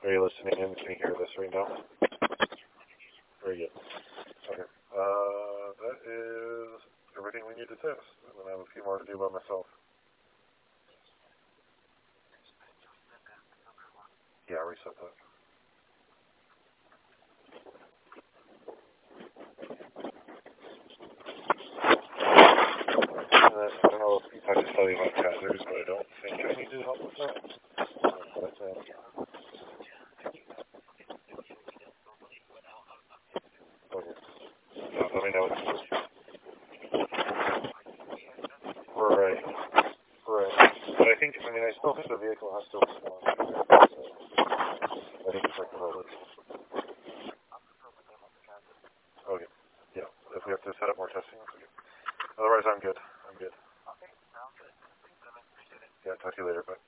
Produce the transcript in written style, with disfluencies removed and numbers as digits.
Are you listening in? Can you hear this right now? Very good. Okay. That is everything we need to test. And then I have a few more to do by myself. Yeah, reset that. I don't know if I just tell you about Kathers, but I don't think I need to help with that. But, okay. Let me know. Right. Right. But I still think the vehicle has to respond. I think it's like the rollers. Okay. Yeah. If we have to set up more testing, it's okay. Otherwise, I'm good. Yeah, talk to you later. Bye.